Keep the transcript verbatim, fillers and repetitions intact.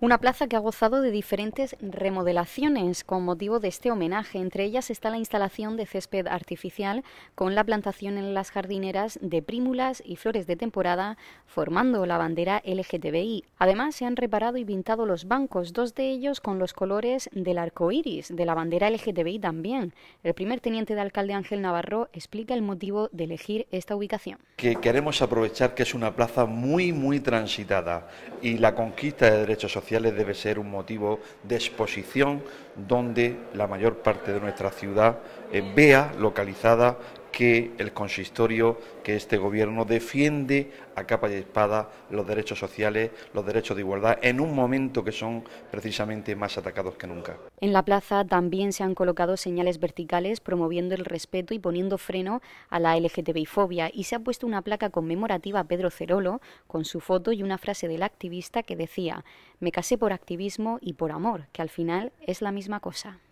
Una plaza que ha gozado de diferentes remodelaciones con motivo de este homenaje. Entre ellas está la instalación de césped artificial con la plantación en las jardineras de prímulas y flores de temporada, formando la bandera L G T B I. Además, se han reparado y pintado los bancos, dos de ellos con los colores del arco iris, de la bandera L G T B I también. El primer teniente de alcalde, Ángel Navarro, explica el motivo de elegir esta ubicación. Que queremos aprovechar que es una plaza muy, muy transitada y la conquista de derechos sociales debe ser un motivo de exposición donde la mayor parte de nuestra ciudad eh, vea localizada que el consistorio, que este gobierno defiende a capa y espada los derechos sociales, los derechos de igualdad, en un momento que son precisamente más atacados que nunca. En la plaza también se han colocado señales verticales promoviendo el respeto y poniendo freno a la L G T B I fobia, y se ha puesto una placa conmemorativa a Pedro Cerolo con su foto y una frase del activista que decía: "Me casé por activismo y por amor, que al final es la misma cosa".